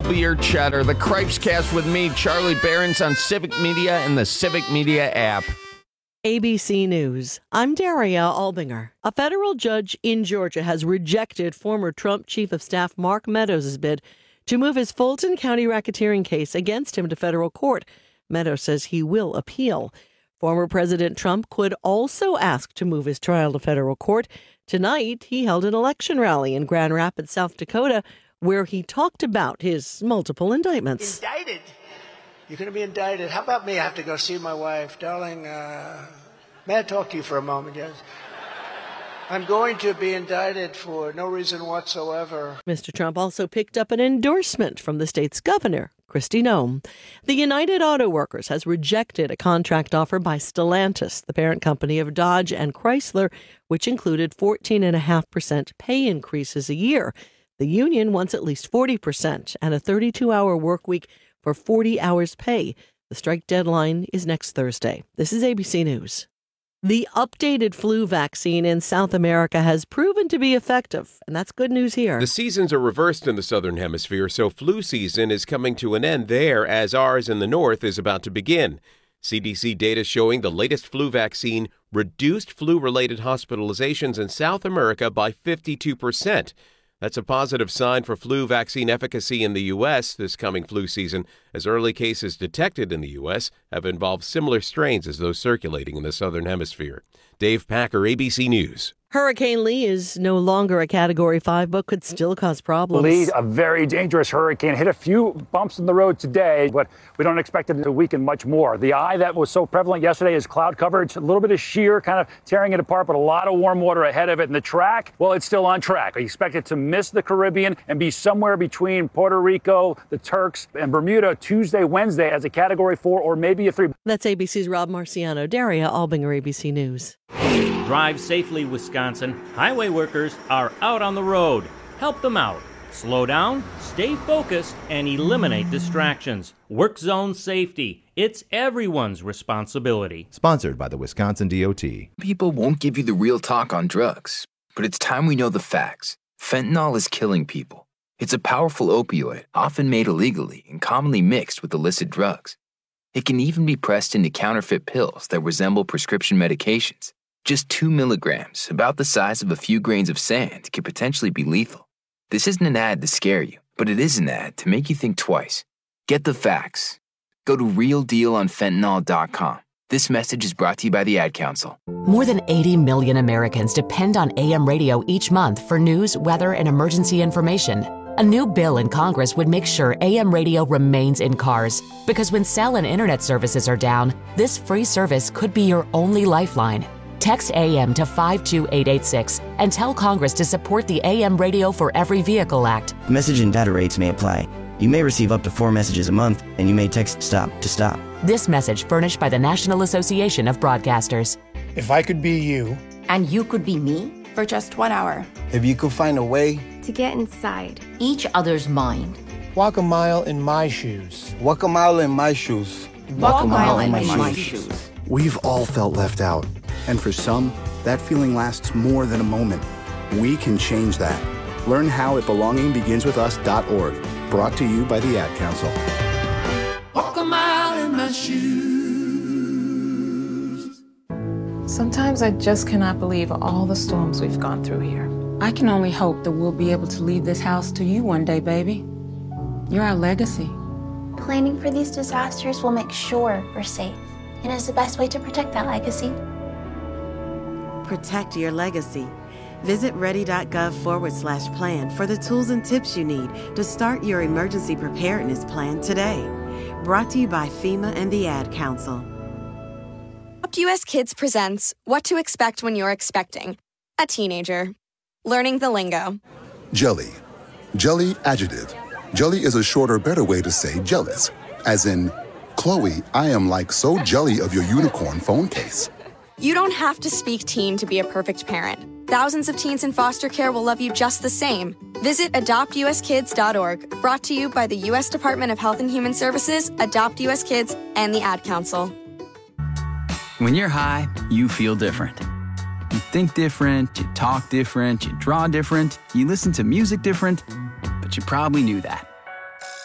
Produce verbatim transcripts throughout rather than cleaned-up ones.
Beer Chatter, the Cripes Cast with me, Charlie Behrens, on Civic Media and the Civic Media app. A B C News. I'm Daria Albinger. A federal judge in Georgia has rejected former Trump Chief of Staff Mark Meadows' bid to move his Fulton County racketeering case against him to federal court. Meadows says he will appeal. Former President Trump could also ask to move his trial to federal court. Tonight, he held an election rally in Grand Rapids, South Dakota, where he talked about his multiple indictments. Indicted? You're going to be indicted. How about me? I have to go see my wife. Darling, uh, may I talk to you for a moment, yes? I'm going to be indicted for no reason whatsoever. Mister Trump also picked up an endorsement from the state's governor, Kristi Noem. The United Auto Workers has rejected a contract offer by Stellantis, the parent company of Dodge and Chrysler, which included fourteen point five percent pay increases a year. The union wants at least forty percent and a thirty-two hour work week for forty hours pay. The strike deadline is next Thursday. This is A B C News. The updated flu vaccine in South America has proven to be effective, and that's good news here. The seasons are reversed in the southern hemisphere, so flu season is coming to an end there as ours in the north is about to begin. C D C data showing the latest flu vaccine reduced flu-related hospitalizations in South America by fifty-two percent. That's a positive sign for flu vaccine efficacy in the U S this coming flu season, as early cases detected in the U S have involved similar strains as those circulating in the southern hemisphere. Dave Packer, A B C News. Hurricane Lee is no longer a Category five, but could still cause problems. Lee, a very dangerous hurricane, hit a few bumps in the road today, but we don't expect it to weaken much more. The eye that was so prevalent yesterday is cloud coverage, a little bit of shear kind of tearing it apart, but a lot of warm water ahead of it. And the track, well, it's still on track. We expect it to miss the Caribbean and be somewhere between Puerto Rico, the Turks, and Bermuda Tuesday, Wednesday as a Category four or maybe a three. That's A B C's Rob Marciano. Daria Albinger, A B C News. Drive safely, Wisconsin. Highway workers are out on the road. Help them out. Slow down, stay focused, and eliminate distractions. Work zone safety. It's everyone's responsibility. Sponsored by the Wisconsin D O T. People won't give you the real talk on drugs, but it's time we know the facts. Fentanyl is killing people. It's a powerful opioid, often made illegally and commonly mixed with illicit drugs. It can even be pressed into counterfeit pills that resemble prescription medications. Just two milligrams, about the size of a few grains of sand, could potentially be lethal. This isn't an ad to scare you, but it is an ad to make you think twice. Get the facts. Go to real deal on fentanyl dot com. This message is brought to you by the Ad Council. More than eighty million Americans depend on A M radio each month for news, weather, and emergency information. A new bill in Congress would make sure A M radio remains in cars, because when cell and internet services are down, this free service could be your only lifeline. Text A M to five two eight eight six and tell Congress to support the A M Radio for Every Vehicle Act. Message and data rates may apply. You may receive up to four messages a month, and you may text STOP to stop. This message furnished by the National Association of Broadcasters. If I could be you. And you could be me for just one hour. If you could find a way to get inside each other's mind. Walk a mile in my shoes. Walk a mile in my shoes. Walk, Walk a mile, mile in, in my, my shoes. shoes. We've all felt left out. And for some, that feeling lasts more than a moment. We can change that. Learn how at belonging begins with us dot org. Brought to you by the Ad Council. Walk a mile in my shoes. Sometimes I just cannot believe all the storms we've gone through here. I can only hope that we'll be able to leave this house to you one day, baby. You're our legacy. Planning for these disasters will make sure we're safe, and is the best way to protect that legacy. Protect your legacy. Visit ready.gov forward slash plan for the tools and tips you need to start your emergency preparedness plan today. Brought to you by FEMA and the Ad Council. Adopt U S Kids presents What to Expect When You're Expecting a Teenager. Learning the lingo. Jelly. Jelly adjective. Jelly is a shorter, better way to say jealous. As in, Chloe, I am like so jelly of your unicorn phone case. You don't have to speak teen to be a perfect parent. Thousands of teens in foster care will love you just the same. Visit adopt u s kids dot org. Brought to you by the U S Department of Health and Human Services, Adopt U S Kids, and the Ad Council. When you're high, you feel different. You think different, you talk different, you draw different, you listen to music different, but you probably knew that.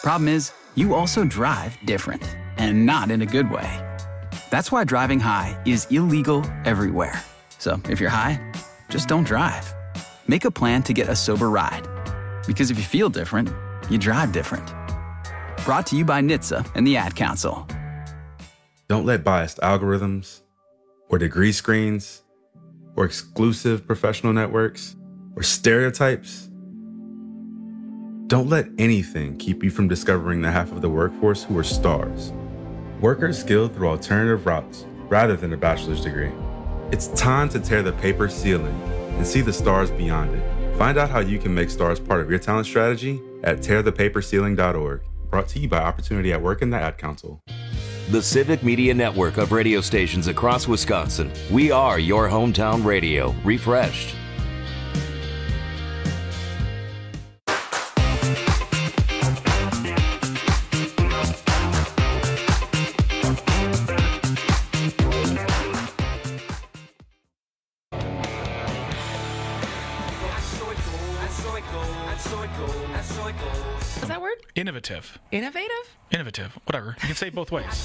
Problem is, you also drive different, and not in a good way. That's why driving high is illegal everywhere. So if you're high, just don't drive. Make a plan to get a sober ride. Because if you feel different, you drive different. Brought to you by N H T S A and the Ad Council. Don't let biased algorithms, or degree screens, or exclusive professional networks, or stereotypes. Don't let anything keep you from discovering the half of the workforce who are stars. Workers skilled through alternative routes rather than a bachelor's degree. It's time to tear the paper ceiling and see the stars beyond it. Find out how you can make stars part of your talent strategy at tear the paper ceiling dot org. Brought to you by Opportunity at Work and the Ad Council. The Civic Media Network of radio stations across Wisconsin. We are your hometown radio, refreshed. Is that word? Innovative. Innovative? Innovative. Whatever. You can say it both ways.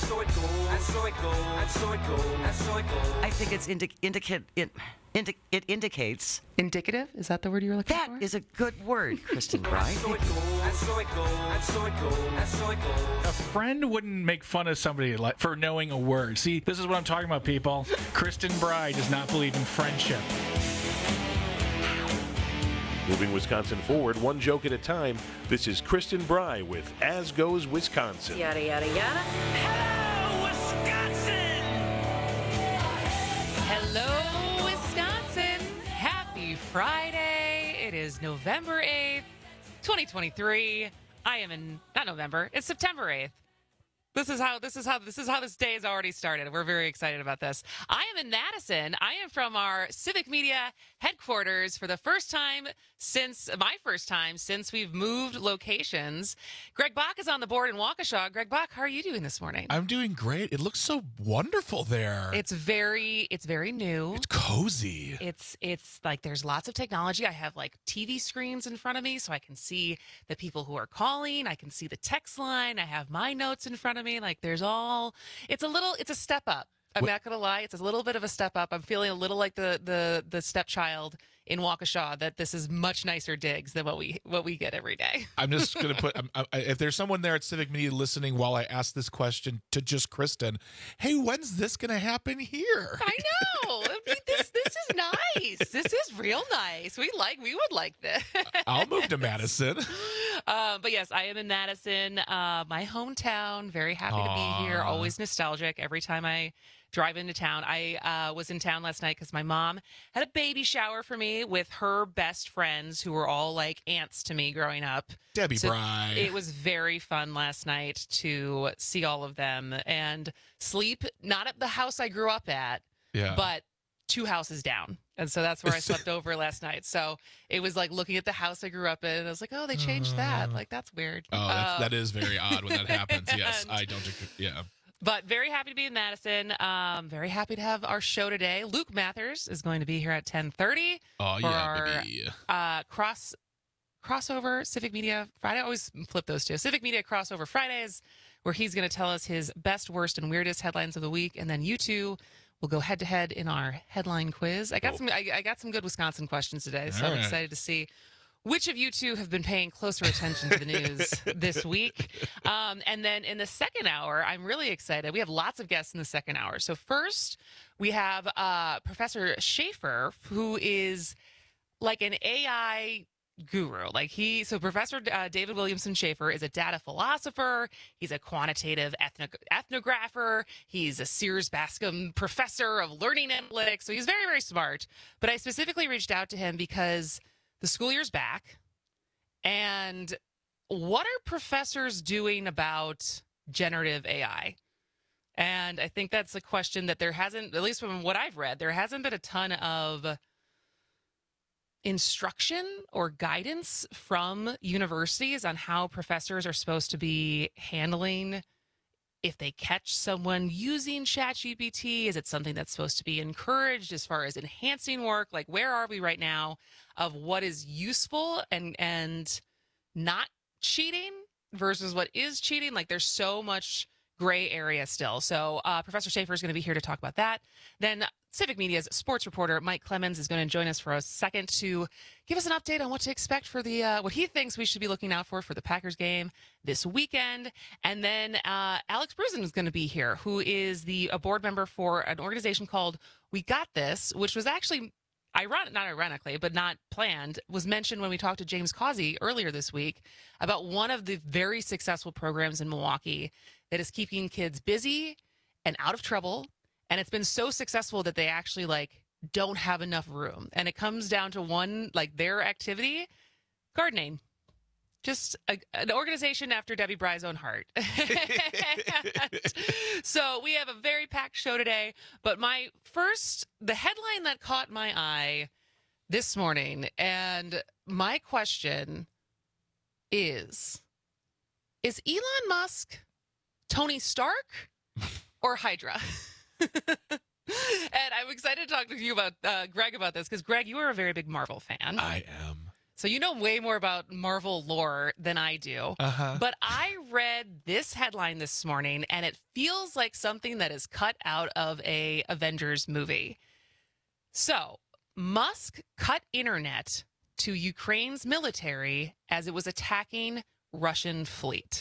I think it's indi- indicate it, indi- it indicates indicative. Is that the word you were looking that for? That is a good word, Kristen Bry. A friend wouldn't make fun of somebody like for knowing a word. See, this is what I'm talking about, people. Kristen Bry does not believe in friendship. Moving Wisconsin forward, one joke at a time. This is Kristen Bry with As Goes Wisconsin. Yada, yada, yada. Hello, Wisconsin! Hello, Wisconsin! Happy Friday. It is November eighth, twenty twenty-three. I am in, not November, it's September eighth. This is how this is how this is how this day has already started. We're very excited about this. I am in Madison. I am from our Civic Media headquarters for the first time since my first time since we've moved locations. Greg Bach is on the board in Waukesha. Greg Bach, how are you doing this morning? I'm doing great. It looks so wonderful there. It's very it's very new. It's cozy. It's it's like there's lots of technology. I have like T V screens in front of me so I can see the people who are calling. I can see the text line. I have my notes in front of me. Like there's all, it's a little, it's a step up. I'm what? Not going to lie. It's a little bit of a step up. I'm feeling a little like the, the, the stepchild in Waukesha, that this is much nicer digs than what we, what we get every day. I'm just going to put, I'm, I, if there's someone there at Civic Media listening while I ask this question to just Kristen, hey, when's this going to happen here? I know. I mean, this, this is nice. This is real nice. We like, we would like this. I'll move to Madison. Uh, but yes, I am in Madison, uh, my hometown. Very happy Aww. to be here. Always nostalgic every time I drive into town. I uh, was in town last night because my mom had a baby shower for me with her best friends who were all like aunts to me growing up. Debbie so Bry. It was very fun last night to see all of them and sleep, not at the house I grew up at, yeah. but two houses down. And so that's where I slept over last night. So it was like looking at the house I grew up in, and I was like, oh, they changed that. Like, that's weird. Oh, that's, um, that is very odd when that happens. Yes, I don't agree. Yeah. But very happy to be in Madison. Um, very happy to have our show today. Luke Mathers is going to be here at ten thirty. Oh, for yeah, our, baby. Uh, cross crossover Civic Media Friday. I always flip those two. Civic Media Crossover Fridays, where he's going to tell us his best, worst, and weirdest headlines of the week. And then you two will go head to head in our headline quiz. I got Cool. some. I, I got some good Wisconsin questions today, so All I'm right. excited to see which of you two have been paying closer attention to the news this week. Um, and then in the second hour, I'm really excited. We have lots of guests in the second hour. So first, we have uh, Professor Schaefer, who is like an A I guru. Like he, so Professor uh, David Williamson Schaefer is a data philosopher. He's a quantitative ethno- ethnographer. He's a Sears Bascom professor of learning analytics. So he's very, very smart. But I specifically reached out to him because the school year's back. And what are professors doing about generative A I? And I think that's a question that there hasn't, at least from what I've read, there hasn't been a ton of instruction or guidance from universities on how professors are supposed to be handling if they catch someone using ChatGPT. Is it something that's supposed to be encouraged as far as enhancing work? Like, where are we right now of what is useful and and not cheating versus what is cheating. Like there's so much gray area still. So uh, Professor Schaefer is going to be here to talk about that. Then Civic Media's sports reporter Mike Clemens is going to join us for a second to give us an update on what to expect for the uh, what he thinks we should be looking out for for the Packers game this weekend. And then uh, Alex Brusen is going to be here, who is the a board member for an organization called We Got This, which was actually ironic, not ironically, but not planned, was mentioned when we talked to James Causey earlier this week about one of the very successful programs in Milwaukee that is keeping kids busy and out of trouble. And it's been so successful that they actually like don't have enough room. And it comes down to one, like their activity, gardening. Just a, an organization after Debbie Bry's own heart. So we have a very packed show today. But my first, the headline that caught my eye this morning, and my question is, is Elon Musk Tony Stark or Hydra? And I'm excited to talk to you about, uh, Greg, about this, because, Greg, you are a very big Marvel fan. I am. So you know way more about Marvel lore than I do. Uh-huh. But I read this headline this morning, and it feels like something that is cut out of a Avengers movie. So, Musk cut internet to Ukraine's military as it was attacking Russian fleet.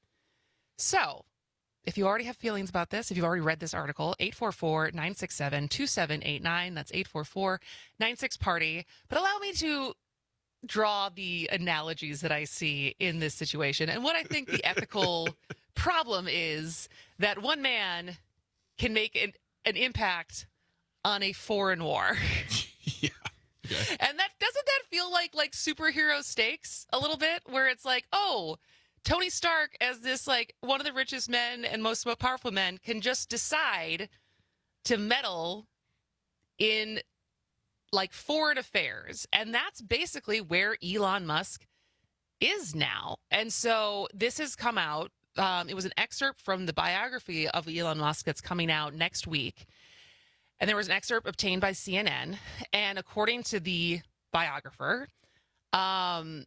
So, if you already have feelings about this, if you've already read this article, eight four four, nine six seven, two seven eight nine. That's eight four four, nine six, party. But allow me to draw the analogies that I see in this situation. And what I think the ethical problem is that one man can make an, an impact on a foreign war. Yeah. Okay. And that doesn't that feel like like superhero stakes a little bit, where it's like, oh, Tony Stark, as this like one of the richest men and most powerful men, can just decide to meddle in like foreign affairs. And that's basically where Elon Musk is now. And so this has come out. Um, it was an excerpt from the biography of Elon Musk that's coming out next week. And there was an excerpt obtained by C N N. And according to the biographer, um,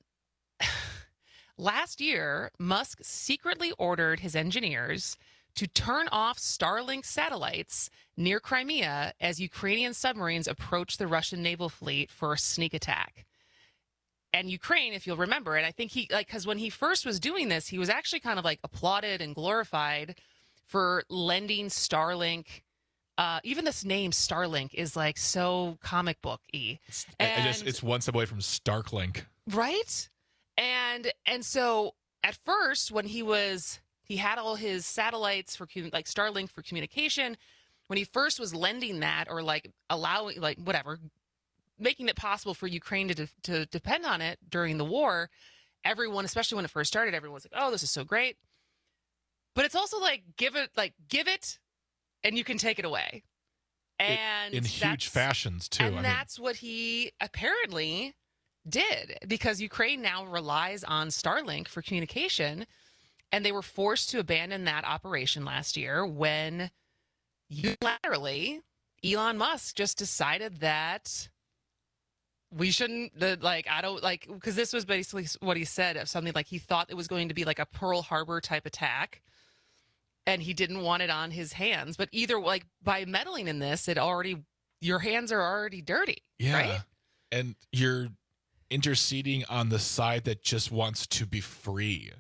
last year, Musk secretly ordered his engineers to turn off Starlink satellites near Crimea as Ukrainian submarines approached the Russian naval fleet for a sneak attack. And Ukraine, if you'll remember, and I think he, like, because when he first was doing this, he was actually kind of like applauded and glorified for lending Starlink. Uh, even this name Starlink is like so comic book-y. And, just, it's one step away from Starklink. Right? And and so at first, when he was, he had all his satellites for like Starlink for communication. When he first was lending that, or like allowing, like whatever, making it possible for Ukraine to de- to depend on it during the war, everyone, especially when it first started, everyone was like, "Oh, this is so great." But it's also like give it, like give it, and you can take it away, and it, in huge fashions too. And I that's mean. what he apparently did, because Ukraine now relies on Starlink for communication, and they were forced to abandon that operation last year when unilaterally Elon Musk just decided that we shouldn't, the, like, I don't, like, because this was basically what he said, of something like he thought it was going to be like a Pearl Harbor type attack, and he didn't want it on his hands. But either, like, by meddling in this, it already, your hands are already dirty, yeah. right? And you're interceding on the side that just wants to be free.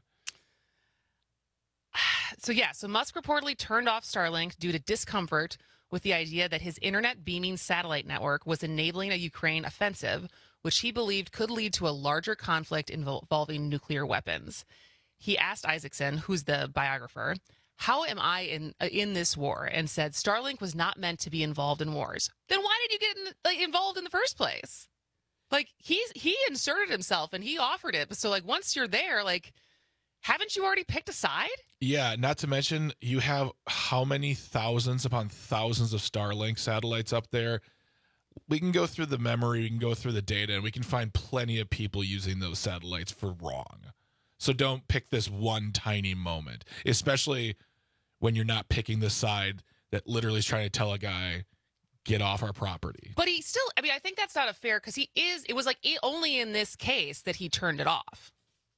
So, yeah, so Musk reportedly turned off Starlink due to discomfort with the idea that his internet beaming satellite network was enabling a Ukraine offensive, which he believed could lead to a larger conflict involving nuclear weapons. He asked Isaacson, who's the biographer, "How am I in uh, in this war?" and said Starlink was not meant to be involved in wars. Then why did you get in, like, involved in the first place? Like, he's he inserted himself and he offered it. So, like, once you're there, like, haven't you already picked a side? Yeah, not to mention you have how many thousands upon thousands of Starlink satellites up there. We can go through the memory, we can go through the data, and we can find plenty of people using those satellites for wrong. So don't pick this one tiny moment, especially when you're not picking the side that literally is trying to tell a guy, get off our property. But he still, I mean, I think that's not a fair, because he is, it was like only in this case that he turned it off.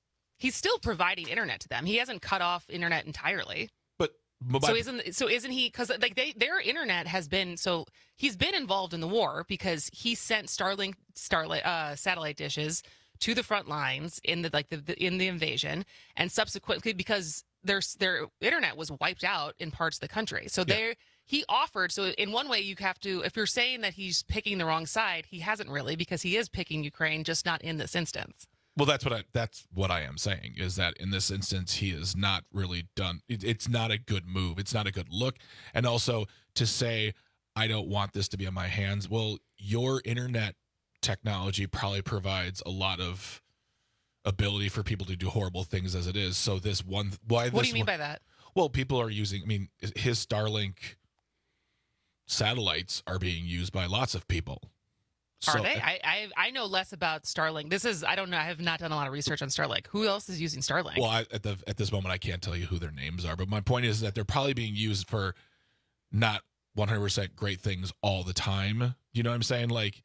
He's still providing internet to them. He hasn't cut off internet entirely. But, but so isn't so isn't he? Because like they their internet has been so he's been involved in the war because he sent Starlink Starlight uh, satellite dishes to the front lines in the like the, the in the invasion, and subsequently because their their internet was wiped out in parts of the country. So yeah. they he offered. So in one way, you have to if you're saying that he's picking the wrong side, he hasn't really because he is picking Ukraine, just not in this instance. Well, that's what I that's what I am saying is that in this instance, he is not really done. It, it's not a good move. It's not a good look. And also to say, I don't want this to be on my hands. Well, your internet technology probably provides a lot of ability for people to do horrible things as it is. So this one, why? What this do you mean one, by that? Well, people are using. I mean, his Starlink satellites are being used by lots of people. Are So, they? I, I I know less about Starlink. This is I don't know. I have not done a lot of research on Starlink. Who else is using Starlink? Well, I, at the at this moment, I can't tell you who their names are. But my point is that they're probably being used for not one hundred percent great things all the time. You know what I'm saying? Like,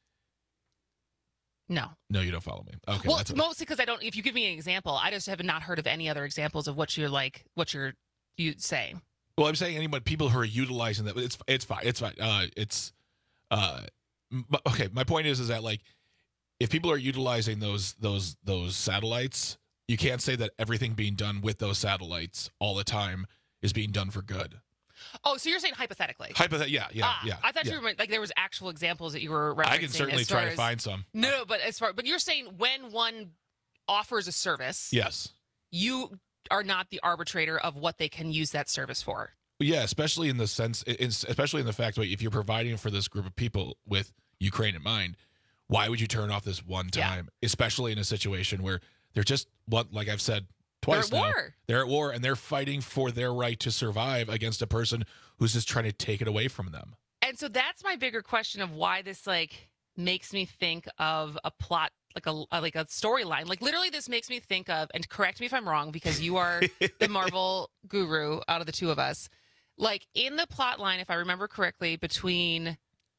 no, no, you don't follow me. Okay, well, that's mostly because I don't. If you give me an example, I just have not heard of any other examples of what you're like. What you're you saying? Well, I'm saying anyone people who are utilizing that. It's it's fine. It's fine. Uh, it's uh. Okay, my point is is that like if people are utilizing those those those satellites, you can't say that everything being done with those satellites all the time is being done for good. Oh, so you're saying hypothetically? Hypothet- yeah, yeah, ah, yeah. I thought yeah. you were like there was actual examples that you were referencing. I can certainly try as, to find some. No, no, but as far but you're saying when one offers a service, yes, you are not the arbitrator of what they can use that service for. Yeah, especially in the sense, in, especially in the fact that if you're providing for this group of people with Ukraine in mind, why would you turn off this one time, yeah. especially in a situation where they're just, what, like I've said twice they're at now, war. They're at war and they're fighting for their right to survive against a person who's just trying to take it away from them. And so that's my bigger question of why this like makes me think of a plot, like a, a like a storyline. Like literally this makes me think of, and correct me if I'm wrong because you are the Marvel guru out of the two of us. Like in the plot line, if I remember correctly, between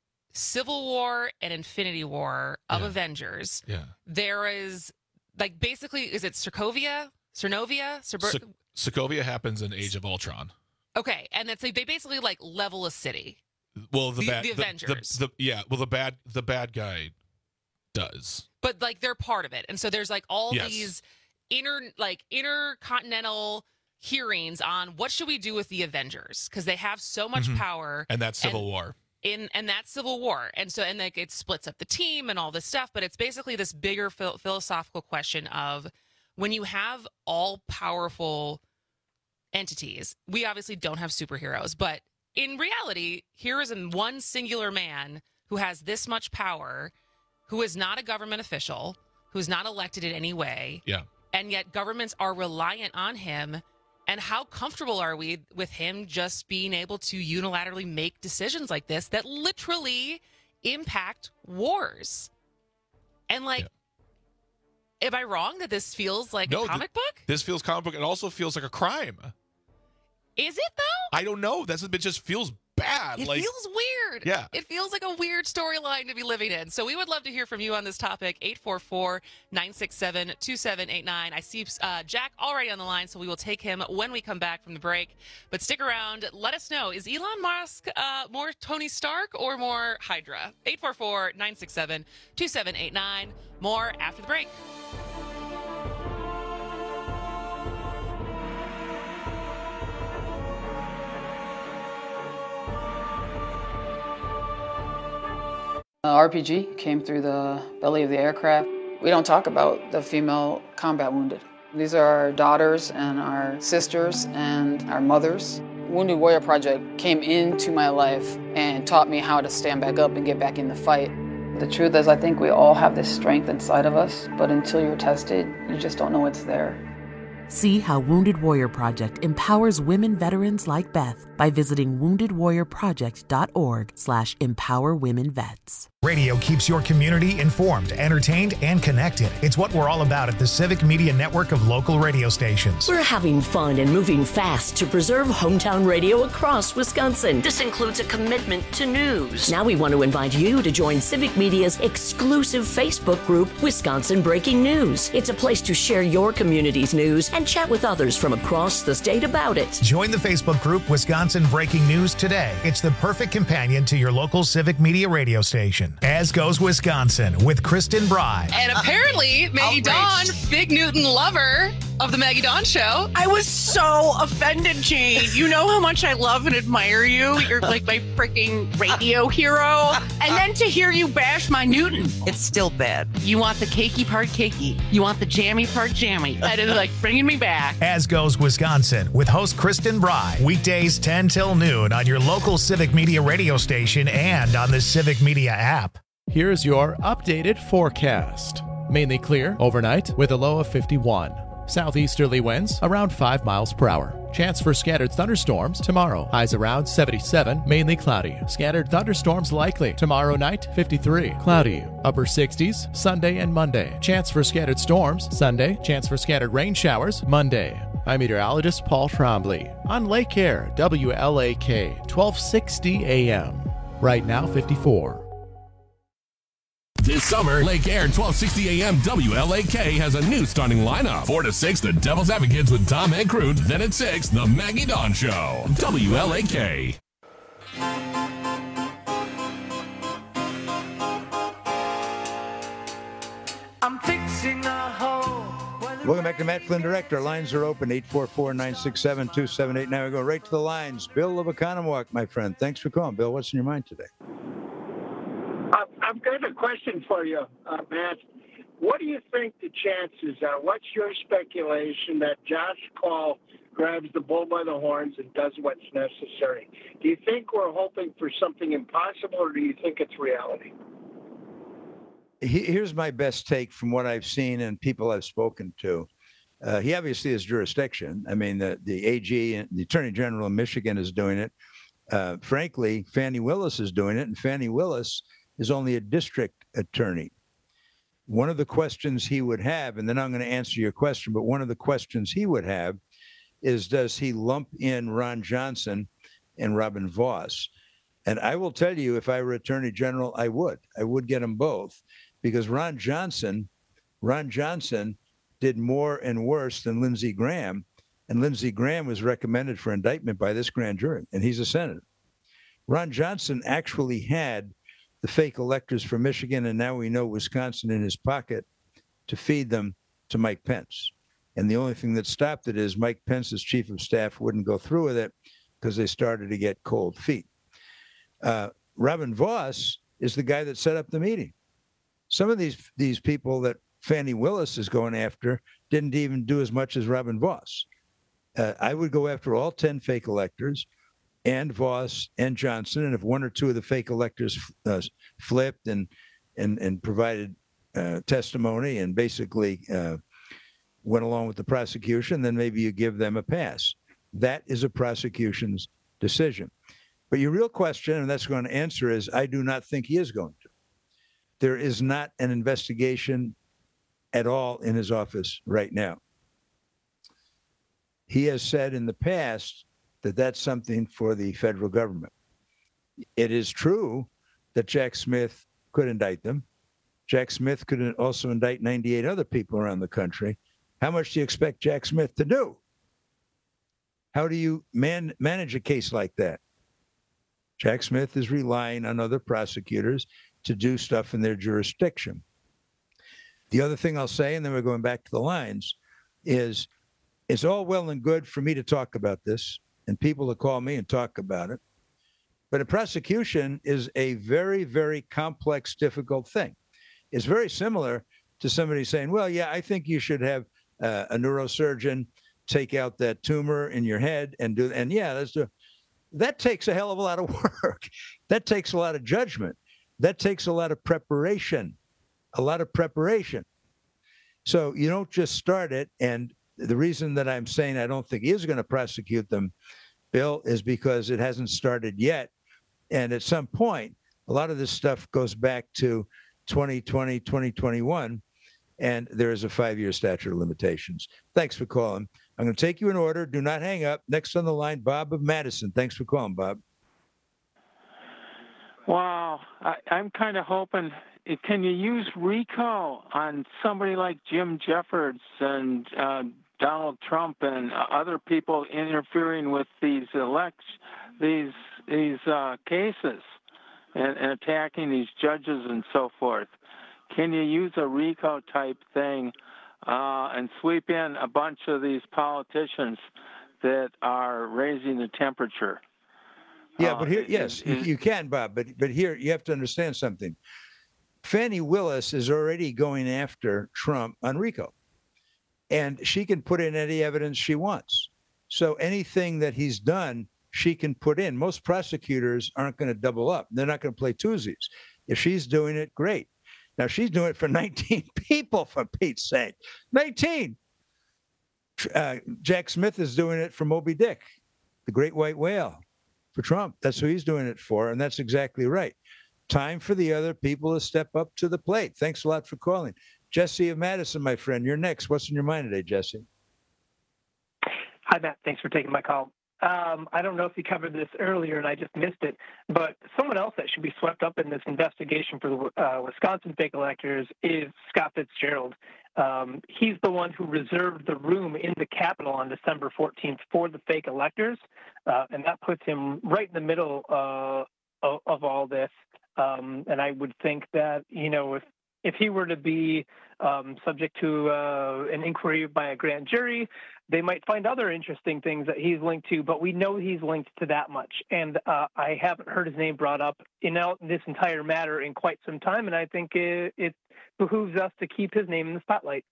Civil War and Infinity War of yeah. Avengers, yeah. there is like basically, is it Sokovia? Cernovia? Cerber- So- Sokovia happens in Age of Ultron. Okay, and it's like they basically like level a city. Well, the, the, bad the the, Avengers, the, the, yeah. Well, the bad the bad guy does, but like they're part of it, and so there's like all yes. these inter like intercontinental hearings on what should we do with the Avengers because they have so much mm-hmm. power, and that's Civil and, War. In and that's Civil War, and so and like it splits up the team and all this stuff, but it's basically this bigger phil- philosophical question of when you have all powerful entities. We obviously don't have superheroes, but in reality, here is one singular man who has this much power, who is not a government official, who is not elected in any way, yeah, and yet governments are reliant on him. And how comfortable are we with him just being able to unilaterally make decisions like this that literally impact wars? And like, yeah. am I wrong that this feels like no, a comic th- book? This feels comic book. It also feels like a crime. Is it though? I don't know. That's it just feels bad. It like, feels weird. Yeah. It feels like a weird storyline to be living in. So we would love to hear from you on this topic. eight four four, nine six seven, two seven eight nine. I see uh, Jack already on the line, so we will take him when we come back from the break. But stick around. Let us know. Is Elon Musk uh, more Tony Stark or more Hydra? eight four four, nine six seven, two seven eight nine. More after the break. The R P G came through the belly of the aircraft. We don't talk about the female combat wounded. These are our daughters and our sisters and our mothers. Wounded Warrior Project came into my life and taught me how to stand back up and get back in the fight. The truth is, I think we all have this strength inside of us, but until you're tested, you just don't know it's there. See how Wounded Warrior Project empowers women veterans like Beth by visiting wounded warrior project dot org slash empower women vets. Radio keeps your community informed, entertained, and connected. It's what we're all about at the Civic Media Network of local radio stations. We're having fun and moving fast to preserve hometown radio across Wisconsin. This includes a commitment to news. Now we want to invite you to join Civic Media's exclusive Facebook group, Wisconsin Breaking News. It's a place to share your community's news and chat with others from across the state about it. Join the Facebook group Wisconsin Breaking News today. It's the perfect companion to your local Civic Media radio station. As Goes Wisconsin with Kristen Bry. And apparently, Maggie Dawn, Fig Newton lover of the Maggie Dawn Show. I was so offended, Jane. You know how much I love and admire you. You're like my freaking radio hero. And then to hear you bash my Newton. It's still bad. You want the cakey part cakey. You want the jammy part jammy. That is like bringing me back. As Goes Wisconsin with host Kristen Bry. Weekdays ten till noon on your local Civic Media radio station and on the Civic Media app. Here's your updated forecast. Mainly clear overnight with a low of fifty-one. Southeasterly winds around five miles per hour. Chance for scattered thunderstorms tomorrow. Highs around seventy-seven, mainly cloudy. Scattered thunderstorms likely. Tomorrow night, fifty-three, cloudy. Upper sixties, Sunday and Monday. Chance for scattered storms Sunday. Chance for scattered rain showers Monday. I'm meteorologist Paul Trombley on Lake Air, W L A K, twelve sixty A M. Right now, fifty-four. This summer, Lake Air twelve sixty A M W L A K has a new starting lineup. four to six, The Devil's Advocates with Tom and Crute. Then at six, The Maggie Dawn Show. W L A K. I'm fixing a hole. Welcome back to Matt Flynn Direct. Our lines are open, eight four four, nine six seven, two seven eight. Now we go right to the lines. Bill of Economowoc, my friend. Thanks for calling. Bill, what's in your mind today? I've got a question for you, uh, Matt. What do you think the chances are? What's your speculation that Josh Call grabs the bull by the horns and does what's necessary? Do you think we're hoping for something impossible, or do you think it's reality? Here's my best take from what I've seen and people I've spoken to. Uh, he obviously has jurisdiction. I mean, the, the A G and the Attorney General of Michigan is doing it. Uh, frankly, Fannie Willis is doing it, and Fannie Willis is only a district attorney. One of the questions he would have, and then I'm going to answer your question, but one of the questions he would have is, does he lump in Ron Johnson and Robin Vos? And I will tell you, if I were Attorney General, I would. I would get them both, because Ron Johnson, Ron Johnson did more and worse than Lindsey Graham, and Lindsey Graham was recommended for indictment by this grand jury, and he's a senator. Ron Johnson actually had the fake electors from Michigan, and now we know Wisconsin in his pocket to feed them to Mike Pence. And the only thing that stopped it is Mike Pence's chief of staff wouldn't go through with it because they started to get cold feet. Uh, Robin Vos is the guy that set up the meeting. Some of these these people that Fannie Willis is going after didn't even do as much as Robin Vos. Uh, I would go after all ten fake electors and Vos and Johnson, and if one or two of the fake electors uh, flipped and and and provided uh, testimony and basically uh, went along with the prosecution, then maybe you give them a pass. That is a prosecution's decision. But your real question, and that's going to answer, is I do not think he is going to. There is not an investigation at all in his office right now. He has said in the past that that's something for the federal government. It is true that Jack Smith could indict them. Jack Smith could also indict ninety-eight other people around the country. How much do you expect Jack Smith to do? How do you man, manage a case like that? Jack Smith is relying on other prosecutors to do stuff in their jurisdiction. The other thing I'll say, and then we're going back to the lines, is it's all well and good for me to talk about this and people to call me and talk about it. But a prosecution is a very, very complex, difficult thing. It's very similar to somebody saying, well, yeah, I think you should have uh, a neurosurgeon take out that tumor in your head and do, and yeah, let's do. That takes a hell of a lot of work. That takes a lot of judgment. That takes a lot of preparation, a lot of preparation. So you don't just start it. And the reason that I'm saying I don't think he is going to prosecute them, Bill, is because it hasn't started yet. And at some point, A lot of this stuff goes back to twenty twenty, twenty twenty-one, and there is a five-year statute of limitations. Thanks for calling. I'm going to take you in order. Do not hang up. Next on the line, Bob of Madison. Thanks for calling, Bob. Wow. I, I'm kind of hoping, can you use RICO on somebody like Jim Jeffords and uh, Donald Trump and uh, other people interfering with these elects, these these uh, cases and, and attacking these judges and so forth? Can you use a RICO type thing uh, and sweep in a bunch of these politicians that are raising the temperature? Yeah, but here, uh, yes, is, you, is, you can, Bob. But but here you have to understand something. Fannie Willis is already going after Trump on RICO, and she can put in any evidence she wants. So anything that he's done, she can put in. Most prosecutors aren't going to double up. They're not going to play twosies. If she's doing it, great. Now she's doing it for nineteen people, for Pete's sake. nineteen. Uh, Jack Smith is doing it for Moby Dick, the great white whale, for Trump. That's who he's doing it for, and that's exactly right. Time for the other people to step up to the plate. Thanks a lot for calling. Jesse of Madison, my friend, you're next. What's in your mind today, Jesse? Hi, Matt. Thanks for taking my call. Um, I don't know if you covered this earlier and I just missed it, but someone else that should be swept up in this investigation for the uh, Wisconsin fake electors is Scott Fitzgerald. Um, he's the one who reserved the room in the Capitol on December fourteenth for the fake electors, uh, and that puts him right in the middle uh, of, of all this. Um, and I would think that, you know, if if he were to be um, subject to uh, an inquiry by a grand jury, they might find other interesting things that he's linked to, but we know he's linked to that much. And uh, I haven't heard his name brought up in this entire matter in quite some time, and I think it, it behooves us to keep his name in the spotlight.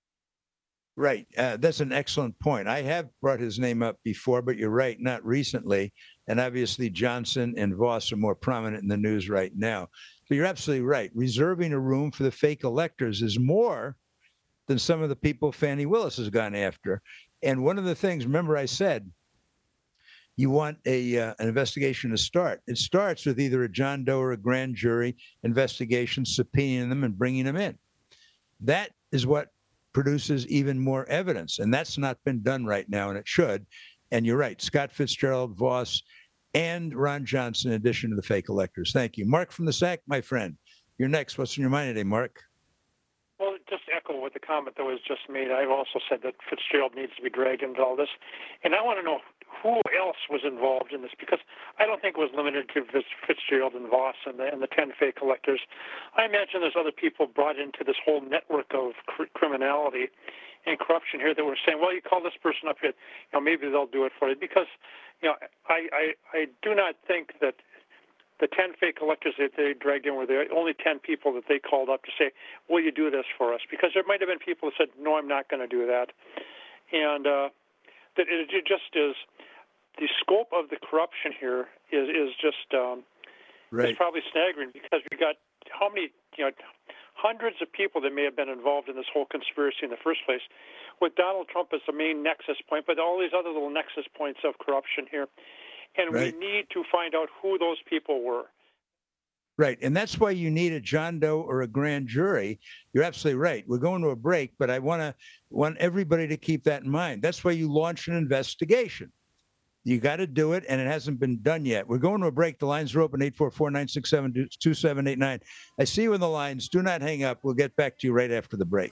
Right. Uh, that's an excellent point. I have brought his name up before, but you're right, not recently. And obviously Johnson and Voss are more prominent in the news right now. So you're absolutely right. Reserving a room for the fake electors is more than some of the people Fannie Willis has gone after. And one of the things, remember I said, you want a uh, an investigation to start. It starts with either a John Doe or a grand jury investigation, subpoenaing them and bringing them in. That is what produces even more evidence. And that's not been done right now, and it should. And you're right, Scott Fitzgerald, Voss, and Ron Johnson, in addition to the fake electors. Thank you. Mark from the S A C, my friend. You're next. What's in your mind today, Mark? Well, just echo what the comment that was just made. I've also said that Fitzgerald needs to be dragged into all this. And I want to know who else was involved in this, because I don't think it was limited to Fitzgerald and Voss and the, and the ten fake electors. I imagine there's other people brought into this whole network of cr- criminality and corruption here that were saying, well, you call this person up here, you know, maybe they'll do it for you. Because, you know, I, I, I do not think that the ten fake electors that they dragged in were the only ten people that they called up to say, will you do this for us? Because there might have been people that said, no, I'm not going to do that. And uh, that it, it just is, the scope of the corruption here is, is just um, right. is probably staggering, because we got how many, you know, hundreds of people that may have been involved in this whole conspiracy in the first place, with Donald Trump as the main nexus point, but all these other little nexus points of corruption here. And right. we need to find out who those people were. Right. And that's why you need a John Doe or a grand jury. You're absolutely right. We're going to a break, but I want to want everybody to keep that in mind. That's why you launch an investigation. You got to do it, and it hasn't been done yet. We're going to a break. The lines are open, eight four four, nine six seven, two seven eight nine. I see you in the lines. Do not hang up. We'll get back to you right after the break.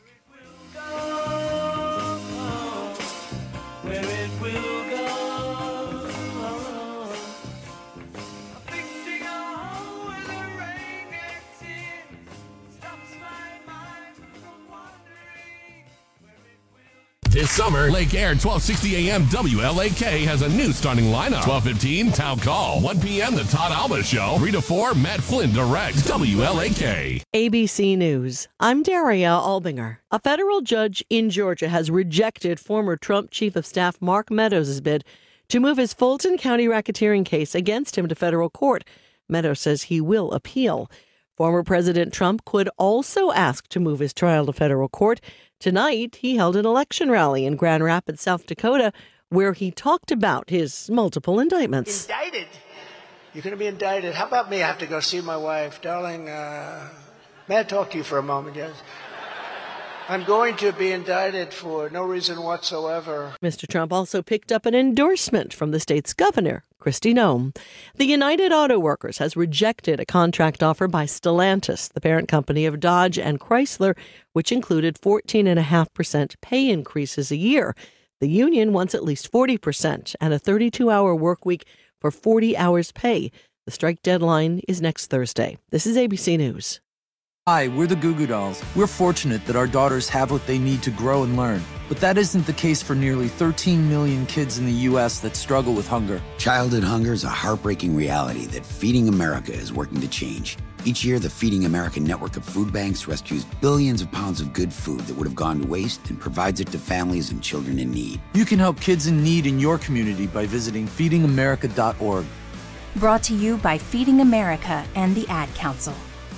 This summer, Lake Air twelve sixty A M W L A K has a new starting lineup. twelve fifteen, Town Call. one p.m., The Todd Alba Show. three to four, Matt Flynn directs. W L A K. A B C News. I'm Daria Albinger. A federal judge in Georgia has rejected former Trump Chief of Staff Mark Meadows' bid to move his Fulton County racketeering case against him to federal court. Meadows says he will appeal. Former President Trump could also ask to move his trial to federal court. Tonight, he held an election rally in Grand Rapids, South Dakota, where he talked about his multiple indictments. Indicted. You're going to be indicted. How about me? I have to go see my wife. Darling, uh, may I talk to you for a moment? Yes. I'm going to be indicted for no reason whatsoever. Mister Trump also picked up an endorsement from the state's governor, Kristi Noem. The United Auto Workers has rejected a contract offer by Stellantis, the parent company of Dodge and Chrysler, which included fourteen point five percent pay increases a year. The union wants at least forty percent and a thirty-two hour work week for forty hours pay. The strike deadline is next Thursday. This is A B C News. Hi, we're the Goo Goo Dolls. We're fortunate that our daughters have what they need to grow and learn. But that isn't the case for nearly thirteen million kids in the U S that struggle with hunger. Childhood hunger is a heartbreaking reality that Feeding America is working to change. Each year, the Feeding America network of food banks rescues billions of pounds of good food that would have gone to waste and provides it to families and children in need. You can help kids in need in your community by visiting feeding america dot org. Brought to you by Feeding America and the Ad Council.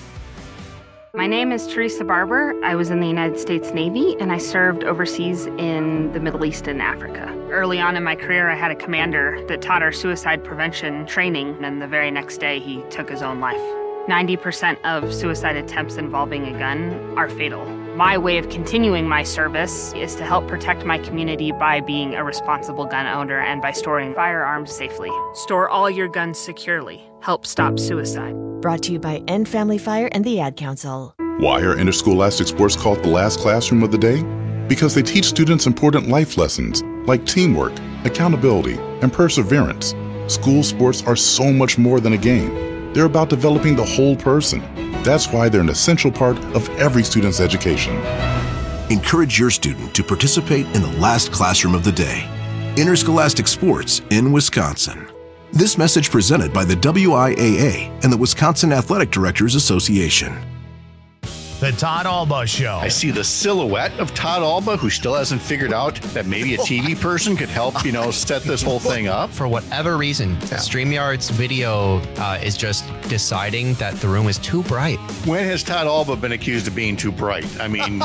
My name is Teresa Barber. I was in the United States Navy, and I served overseas in the Middle East and Africa. Early on in my career, I had a commander that taught our suicide prevention training, and the very next day, he took his own life. ninety percent of suicide attempts involving a gun are fatal. My way of continuing my service is to help protect my community by being a responsible gun owner and by storing firearms safely. Store all your guns securely. Help stop suicide. Brought to you by End Family Fire and the Ad Council. Why are interscholastic sports called the last classroom of the day? Because they teach students important life lessons like teamwork, accountability, and perseverance. School sports are so much more than a game. They're about developing the whole person. That's why they're an essential part of every student's education. Encourage your student to participate in the last classroom of the day. Interscholastic sports in Wisconsin. This message presented by the W I A A and the Wisconsin Athletic Directors Association. The Todd Alba Show. I see the silhouette of Todd Alba, who still hasn't figured out that maybe a T V person could help, you know, set this whole thing up. For whatever reason, yeah. StreamYard's video uh, is just deciding that the room is too bright. When has Todd Alba been accused of being too bright? I mean,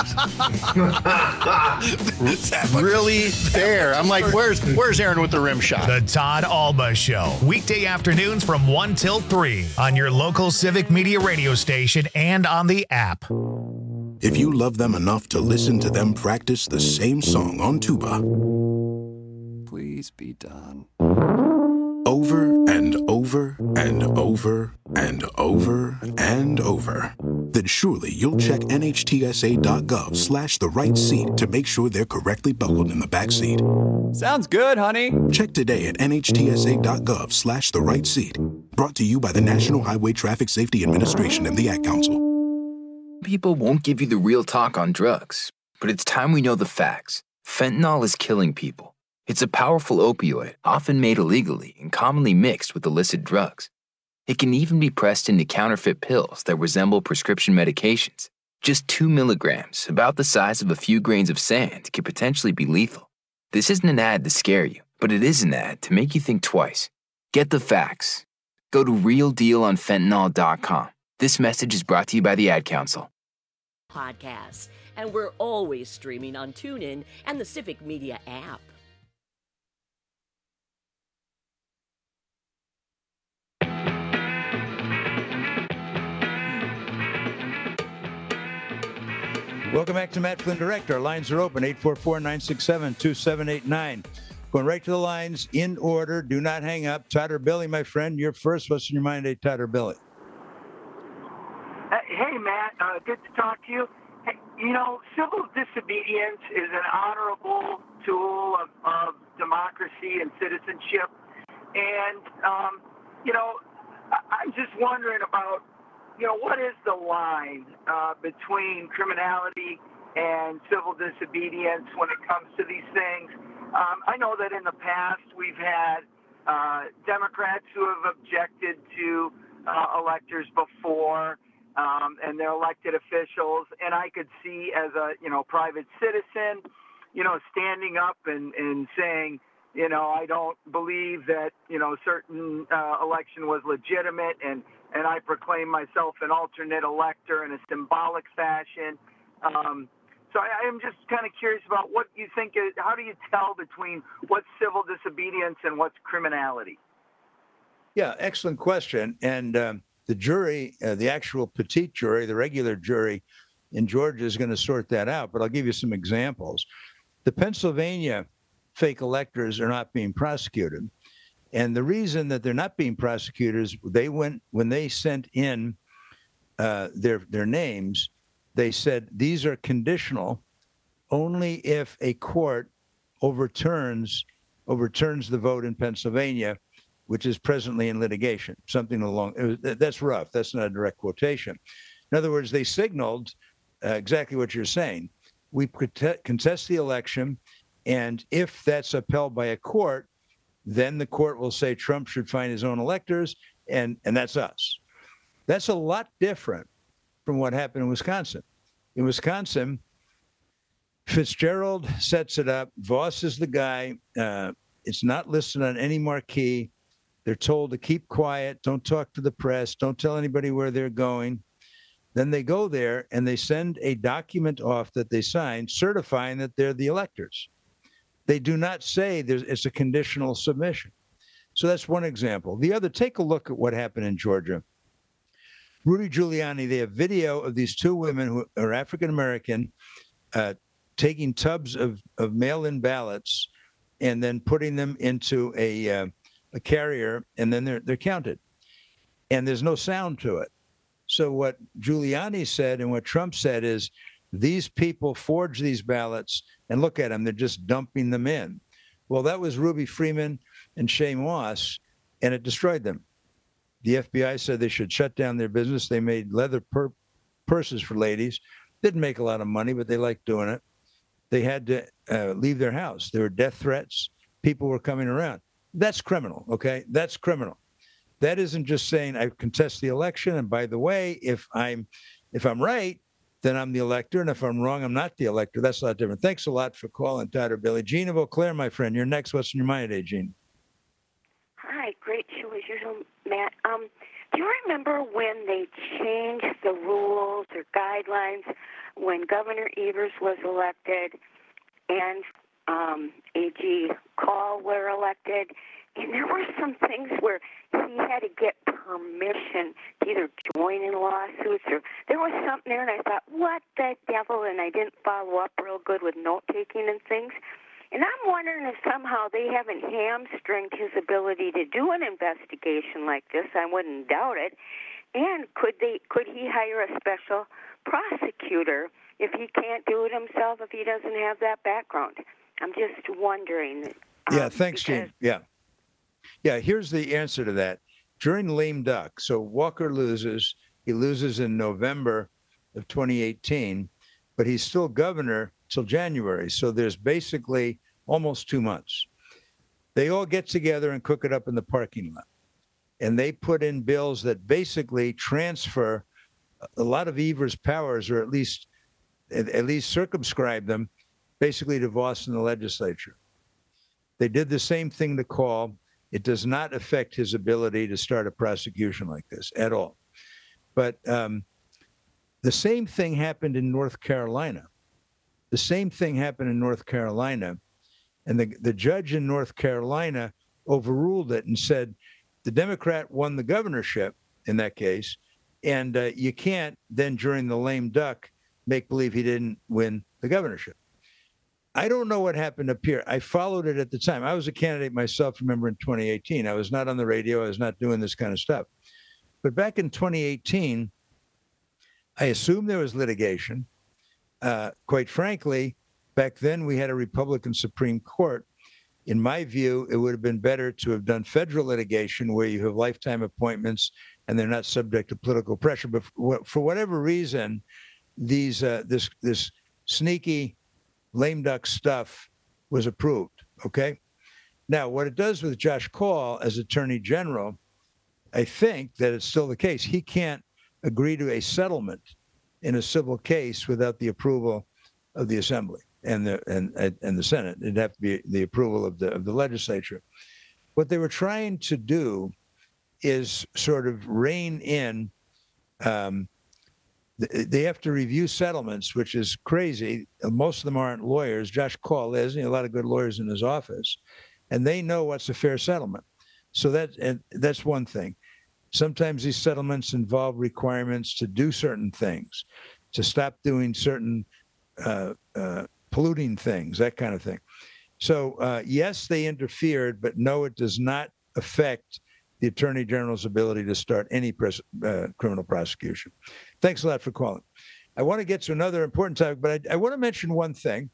really there. I'm like, where's where's Aaron with the rim shot? The Todd Alba Show. Weekday afternoons from one till three on your local Civic Media radio station and on the app. If you love them enough to listen to them practice the same song on tuba, please be done. Over and over and over and over and over, then surely you'll check nhtsa.gov slash the right seat to make sure they're correctly buckled in the back seat. Sounds good, honey. Check today at nhtsa.gov slash the right seat. Brought to you by the National Highway Traffic Safety Administration and the Ad Council. People won't give you the real talk on drugs, but it's time we know the facts. Fentanyl is killing people. It's a powerful opioid, often made illegally and commonly mixed with illicit drugs. It can even be pressed into counterfeit pills that resemble prescription medications. Just two milligrams, about the size of a few grains of sand, could potentially be lethal. This isn't an ad to scare you, but it is an ad to make you think twice. Get the facts. Go to real deal on fentanyl dot com. This message is brought to you by the Ad Council. Podcasts, and we're always streaming on TuneIn and the Civic Media app. Welcome back to Matt Flynn Direct. Our lines are open, eight four four, nine six seven, two seven eight nine. Going right to the lines in order. Do not hang up. Todd or Billy, my friend, you're first. What's in your mind, hey, Todd or Billy? Uh, hey, Matt. Uh, good to talk to you. Hey, you know, civil disobedience is an honorable tool of, of democracy and citizenship. And, um, you know, I, I'm just wondering about, you know, what is the line uh, between criminality and civil disobedience when it comes to these things? Um, I know that in the past we've had uh, Democrats who have objected to uh, electors before. Um, and their elected officials, and I could see as a, you know, private citizen, you know, standing up and, and saying, you know, I don't believe that, you know, certain uh, election was legitimate, and, and I proclaim myself an alternate elector in a symbolic fashion. Um, so I, I'm just kind of curious about what you think, is, how do you tell between what's civil disobedience and what's criminality? Yeah, excellent question. And um, the jury, uh, the actual petite jury, the regular jury in Georgia is going to sort that out. But I'll give you some examples. The Pennsylvania fake electors are not being prosecuted. And the reason that they're not being prosecuted is they went, when they sent in uh, their, their names, they said these are conditional only if a court overturns overturns the vote in Pennsylvania, which is presently in litigation. Something along it was, that's rough. That's not a direct quotation. In other words, they signaled uh, exactly what you're saying. We contest the election, and if that's upheld by a court, then the court will say Trump should find his own electors, and and that's us. That's a lot different from what happened in Wisconsin. In Wisconsin, Fitzgerald sets it up. Voss is the guy. Uh, it's not listed on any marquee. They're told to keep quiet, don't talk to the press, don't tell anybody where they're going. Then they go there and they send a document off that they sign certifying that they're the electors. They do not say there's, it's a conditional submission. So that's one example. The other, take a look at what happened in Georgia. Rudy Giuliani, they have video of these two women who are African-American uh, taking tubs of, of mail-in ballots and then putting them into a, uh, a carrier, and then they're, they're counted. And there's no sound to it. So what Giuliani said and what Trump said is these people forge these ballots and look at them, they're just dumping them in. Well, that was Ruby Freeman and Shay Moss, and it destroyed them. The F B I said they should shut down their business. They made leather pur- purses for ladies. Didn't make a lot of money, but they liked doing it. They had to uh, leave their house. There were death threats. People were coming around. That's criminal, okay? That's criminal. That isn't just saying I contest the election, and by the way, if I'm if I'm right, then I'm the elector, and if I'm wrong, I'm not the elector. That's a lot different. Thanks a lot for calling, Todd or Billy. Gene of Eau Claire, my friend. You're next. What's in your mind today, Gene? Hi, great show as usual, Matt. Um, do you remember when they changed the rules or guidelines when Governor Evers was elected and um, A G Call were elected? And there were some things where he had to get permission to either join in lawsuits or there was something there, and I thought, what the devil? And I didn't follow up real good with note-taking and things. And I'm wondering if somehow they haven't hamstringed his ability to do an investigation like this. I wouldn't doubt it. And could they? Could he hire a special prosecutor if he can't do it himself, if he doesn't have that background? I'm just wondering. Yeah, um, thanks, because- Gene. Yeah. Yeah, here's the answer to that. During lame duck, so Walker loses. He loses in November of twenty eighteen, but he's still governor till January. So there's basically almost two months. They all get together and cook it up in the parking lot. And they put in bills that basically transfer a lot of Evers' powers, or at least at least circumscribe them, basically to Voss in the legislature. They did the same thing to Call. It does not affect his ability to start a prosecution like this at all. But um, the same thing happened in North Carolina. The same thing happened in North Carolina. And the, the judge in North Carolina overruled it and said the Democrat won the governorship in that case. And uh, you can't then, during the lame duck, make believe he didn't win the governorship. I don't know what happened up here. I followed it at the time. I was a candidate myself, remember, in twenty eighteen. I was not on the radio. I was not doing this kind of stuff. But back in twenty eighteen, I assumed there was litigation. Uh, quite frankly, back then we had a Republican Supreme Court. In my view, it would have been better to have done federal litigation where you have lifetime appointments and they're not subject to political pressure. But for, for whatever reason, these uh, this this sneaky lame duck stuff was approved, okay? Now, what it does with Josh Call as Attorney General, I think that it's still the case. He can't agree to a settlement in a civil case without the approval of the Assembly and the and and the Senate. It'd have to be the approval of the of the legislature. What they were trying to do is sort of rein in um, they have to review settlements, which is crazy. Most of them aren't lawyers. Josh Call is, you know, a lot of good lawyers in his office, and they know what's a fair settlement. So that and that's one thing. Sometimes these settlements involve requirements to do certain things, to stop doing certain uh, uh, polluting things, that kind of thing. So uh, yes, they interfered, but no, it does not affect the Attorney General's ability to start any pres- uh, criminal prosecution. Thanks a lot for calling. I want to get to another important topic, but I, I want to mention one thing.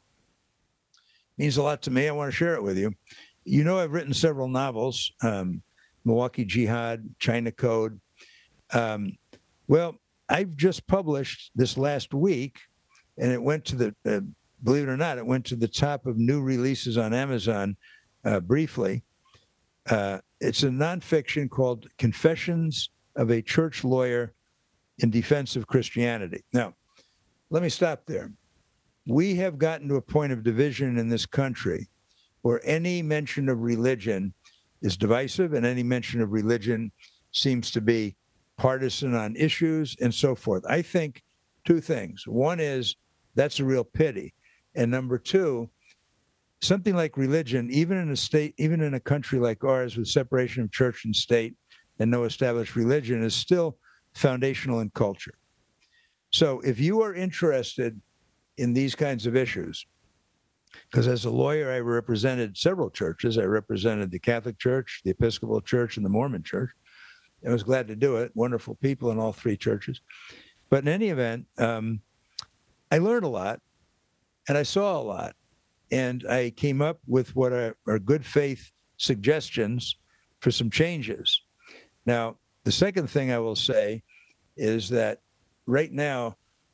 It means a lot to me. I want to share it with you. You know, I've written several novels, um, Milwaukee Jihad, China Code. Um, well, I've just published this last week, and it went to the, uh, believe it or not, it went to the top of new releases on Amazon uh, briefly. Uh, it's a nonfiction called Confessions of a Church Lawyer in Defense of Christianity. Now, let me stop there. We have gotten to a point of division in this country where any mention of religion is divisive and any mention of religion seems to be partisan on issues and so forth. I think two things. One is that's a real pity. And number two, something like religion, even in a state, even in a country like ours with separation of church and state and no established religion, is still foundational in culture. So if you are interested in these kinds of issues, because as a lawyer, I represented several churches. I represented the Catholic Church, the Episcopal Church, and the Mormon Church. I was glad to do it. Wonderful people in all three churches. But in any event, um, I learned a lot, and I saw a lot. And I came up with what are, are good faith suggestions for some changes. Now, the second thing I will say is that right now,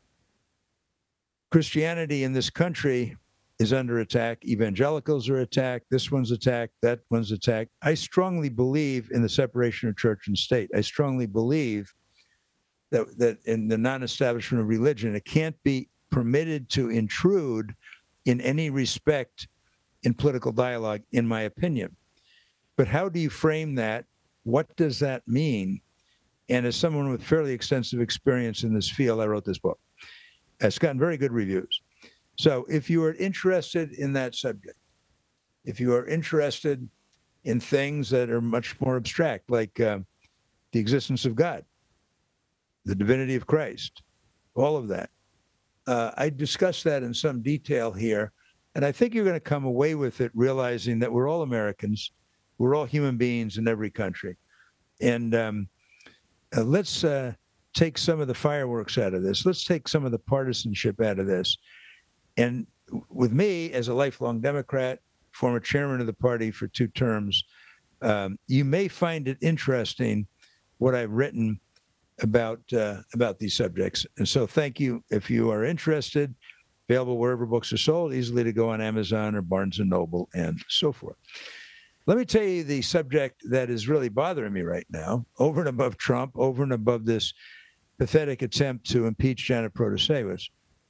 Christianity in this country is under attack. Evangelicals are attacked. This one's attacked. That one's attacked. I strongly believe in the separation of church and state. I strongly believe that, that in the non-establishment of religion, it can't be permitted to intrude in any respect in political dialogue, in my opinion. But how do you frame that? What does that mean? And as someone with fairly extensive experience in this field, I wrote this book. It's gotten very good reviews. So if you are interested in that subject, if you are interested in things that are much more abstract, like uh, the existence of God, the divinity of Christ, all of that, uh, I discussed that in some detail here. And I think you're going to come away with it realizing that we're all Americans. We're all human beings in every country. And um, uh, let's uh, take some of the fireworks out of this. Let's take some of the partisanship out of this. And with me, as a lifelong Democrat, former chairman of the party for two terms, um, you may find it interesting what I've written about uh, about these subjects. And so thank you. If you are interested, available wherever books are sold, easily to go on Amazon or Barnes and Noble and so forth. Let me tell you the subject that is really bothering me right now, over and above Trump, over and above this pathetic attempt to impeach Janet Protasevich.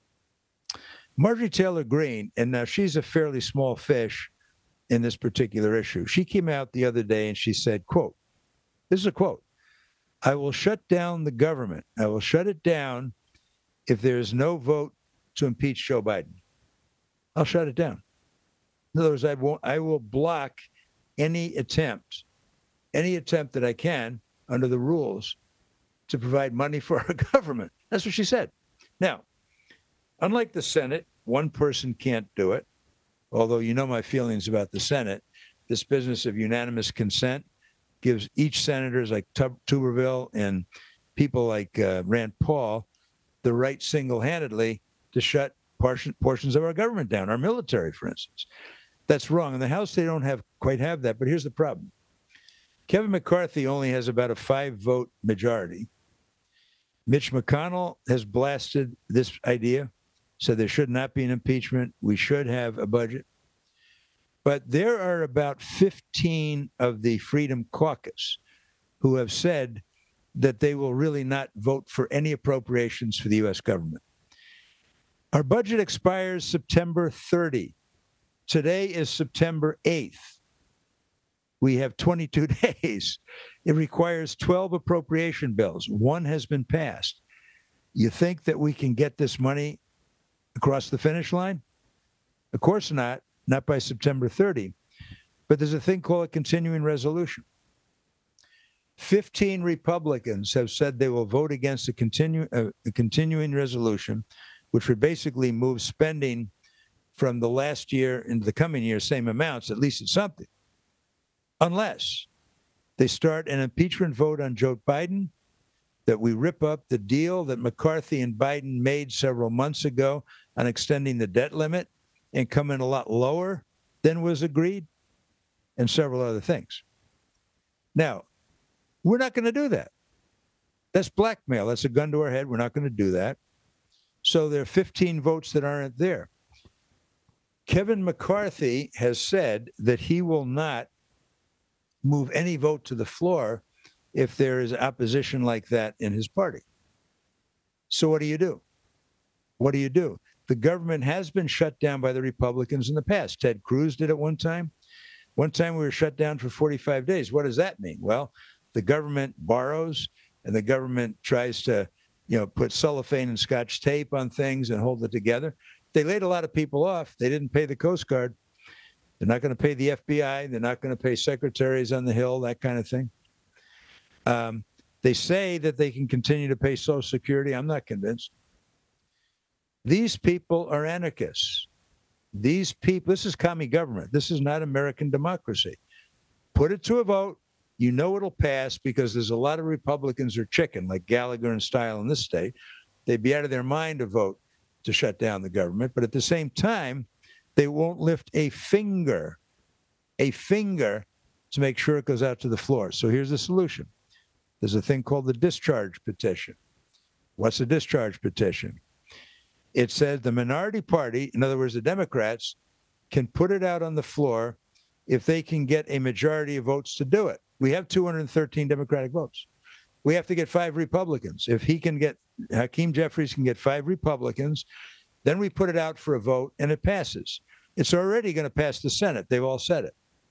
Marjorie Taylor Greene, and now she's a fairly small fish in this particular issue. She came out the other day and she said, quote, this is a quote, "I will shut down the government. I will shut it down if there is no vote to impeach Joe Biden. I'll shut it down." In other words, I won't, I will block any attempt, any attempt that I can under the rules to provide money for our government. That's what she said. Now, unlike the Senate, one person can't do it. Although you know my feelings about the Senate, this business of unanimous consent gives each senators like Tub- Tuberville and people like uh, Rand Paul the right single-handedly to shut portion, portions of our government down, our military, for instance. That's wrong. In the House, they don't have quite have that, but here's the problem. Kevin McCarthy only has about a five-vote majority. Mitch McConnell has blasted this idea, said there should not be an impeachment. We should have a budget. But there are about fifteen of the Freedom Caucus who have said that they will really not vote for any appropriations for the U S government. Our budget expires September thirtieth. Today is September eighth. We have twenty-two days. It requires twelve appropriation bills. One has been passed. You think that we can get this money across the finish line? Of course not, not by September thirtieth. But there's a thing called a continuing resolution. fifteen Republicans have said they will vote against a, continu- uh, a continuing resolution, which would basically move spending from the last year into the coming year, same amounts, at least it's something, unless they start an impeachment vote on Joe Biden, that we rip up the deal that McCarthy and Biden made several months ago on extending the debt limit and come in a lot lower than was agreed, and several other things. Now, we're not going to do that. That's blackmail. That's a gun to our head. We're not going to do that. So there are fifteen votes that aren't there. Kevin McCarthy has said that he will not move any vote to the floor if there is opposition like that in his party. So what do you do? What do you do? The government has been shut down by the Republicans in the past. Ted Cruz did it one time. One time we were shut down for forty-five days. What does that mean? Well, the government borrows and the government tries to, you know, put cellophane and Scotch tape on things and hold it together. They laid a lot of people off. They didn't pay the Coast Guard. They're not going to pay the F B I. They're not going to pay secretaries on the Hill, that kind of thing. Um, they say that they can continue to pay Social Security. I'm not convinced. These people are anarchists. These people, this is commie government. This is not American democracy. Put it to a vote. You know it'll pass because there's a lot of Republicans who are chicken, like Gallagher and Style in this state. They'd be out of their mind to vote to shut down the government. But at the same time, they won't lift a finger, a finger to make sure it goes out to the floor. So here's the solution. There's a thing called the discharge petition. What's a discharge petition? It says the minority party, in other words, the Democrats, can put it out on the floor if they can get a majority of votes to do it. We have two hundred thirteen Democratic votes. We have to get five Republicans. If he can get, Hakeem Jeffries can get five Republicans, then we put it out for a vote and it passes. It's already going to pass the Senate. They've all said it.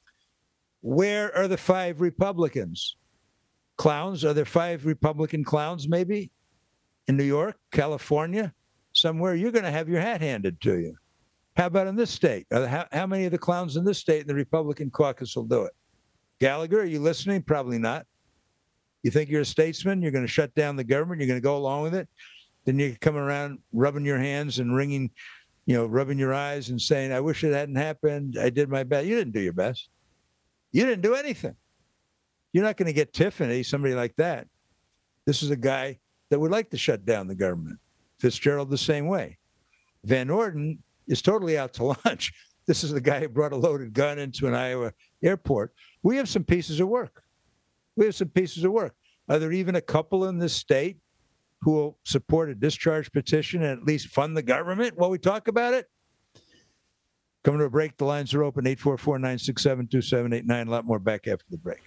Where are the five Republicans? Clowns? Are there five Republican clowns maybe? In New York, California, somewhere? You're going to have your hat handed to you. How about in this state? How, how many of the clowns in this state in the Republican caucus will do it? Gallagher, are you listening? Probably not. You think you're a statesman? You're going to shut down the government? You're going to go along with it? Then you're coming around rubbing your hands and wringing, you know, rubbing your eyes and saying, I wish it hadn't happened. I did my best. You didn't do your best. You didn't do anything. You're not going to get Tiffany, somebody like that. This is a guy that would like to shut down the government. Fitzgerald the same way. Van Orden is totally out to lunch. This is the guy who brought a loaded gun into an Iowa airport. We have some pieces of work. We have some pieces of work. Are there even a couple in this state who will support a discharge petition and at least fund the government while we talk about it? Coming to a break. The lines are open, eight four four, nine six seven, two seven eight nine. A lot more back after the break.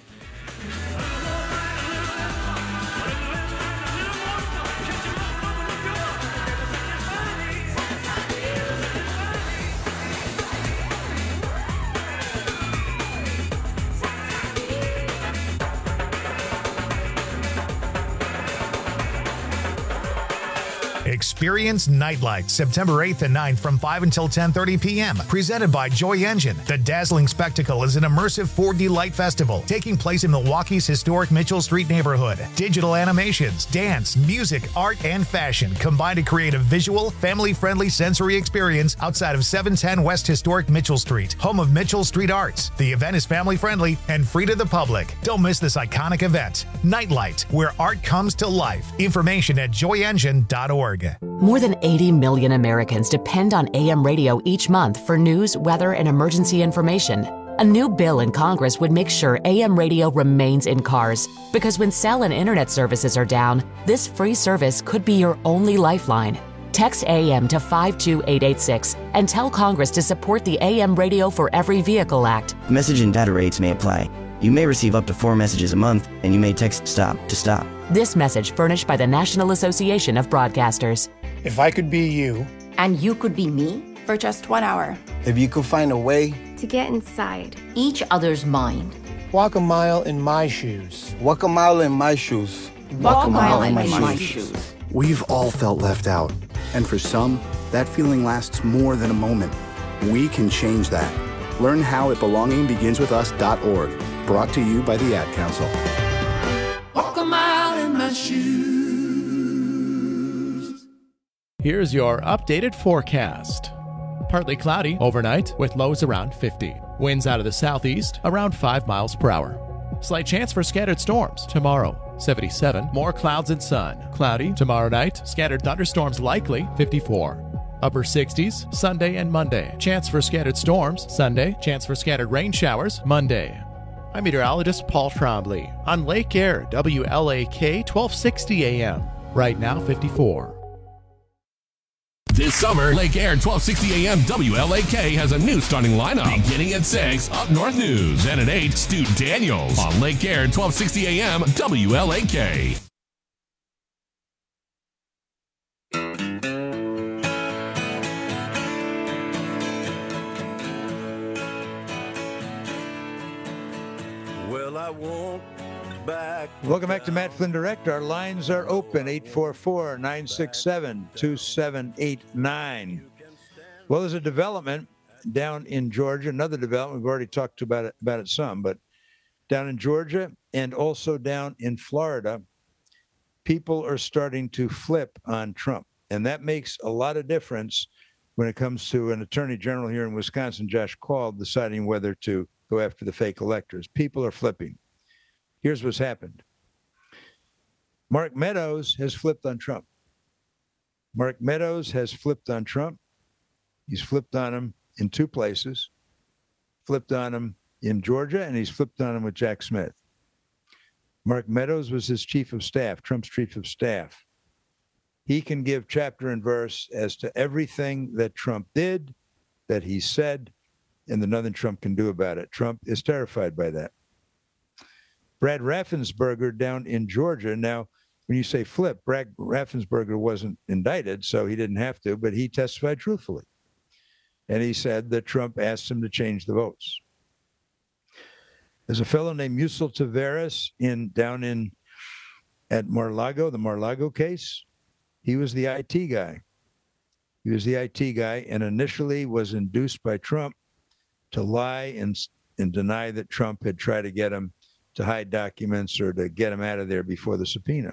Experience Nightlight, September eighth and ninth from five until ten thirty p.m. Presented by Joy Engine. The dazzling spectacle is an immersive four D light festival taking place in Milwaukee's historic Mitchell Street neighborhood. Digital animations, dance, music, art, and fashion combine to create a visual, family-friendly sensory experience outside of seven ten West Historic Mitchell Street, home of Mitchell Street Arts. The event is family-friendly and free to the public. Don't miss this iconic event. Nightlight, where art comes to life. Information at joy engine dot org. More than eighty million Americans depend on A M radio each month for news, weather, and emergency information. A new bill in Congress would make sure A M radio remains in cars, because when cell and internet services are down, this free service could be your only lifeline. Text A M to five two eight eight six and tell Congress to support the A M Radio for Every Vehicle Act. Message and data rates may apply. You may receive up to four messages a month, and you may text STOP to stop. This message furnished by the National Association of Broadcasters. If I could be you. And you could be me. For just one hour. If you could find a way. To get inside each other's mind. Walk a mile in my shoes. Walk a mile in my shoes. Walk, Walk a mile, mile in my, my, my shoes. shoes. We've all felt left out. And for some, that feeling lasts more than a moment. We can change that. Learn how at belonging begins with us dot org. Brought to you by the Ad Council. Here's your updated forecast. Partly cloudy overnight with lows around fifty. Winds out of the southeast around five miles per hour. Slight chance for scattered storms tomorrow, seventy-seven. More clouds and sun. Cloudy tomorrow night. Scattered thunderstorms likely, fifty-four. Upper sixties Sunday and Monday. Chance for scattered storms Sunday. Chance for scattered rain showers Monday. I'm meteorologist Paul Trombley on Lake Air, W L A K twelve sixty A M. Right now, fifty-four. This summer, Lake Air twelve sixty A M W L A K has a new starting lineup. Beginning at six, Up North News. And at eight, Stu Daniels on Lake Air twelve sixty A M W L A K. Well, I won't back. Welcome back to Matt Flynn Direct. Our lines are open, eight four four, nine six seven, two seven eight nine. Well, there's a development down in Georgia, another development. We've already talked about it, about it some, but down in Georgia and also down in Florida, people are starting to flip on Trump. And that makes a lot of difference when it comes to an attorney general here in Wisconsin, Josh Kaul, deciding whether to go after the fake electors. People are flipping. Here's what's happened. Mark Meadows has flipped on Trump. Mark Meadows has flipped on Trump. He's flipped on him in two places. Flipped on him in Georgia, and he's flipped on him with Jack Smith. Mark Meadows was his chief of staff, Trump's chief of staff. He can give chapter and verse as to everything that Trump did, that he said, and that nothing Trump can do about it. Trump is terrified by that. Brad Raffensperger down in Georgia. Now, when you say flip, Brad Raffensperger wasn't indicted, so he didn't have to, but he testified truthfully. And he said that Trump asked him to change the votes. There's a fellow named Yusel Taveras in down in at Mar-a-Lago, the Mar-a-Lago case. He was the I T guy. He was the I T guy and initially was induced by Trump to lie and, and deny that Trump had tried to get him to hide documents or to get him out of there before the subpoena.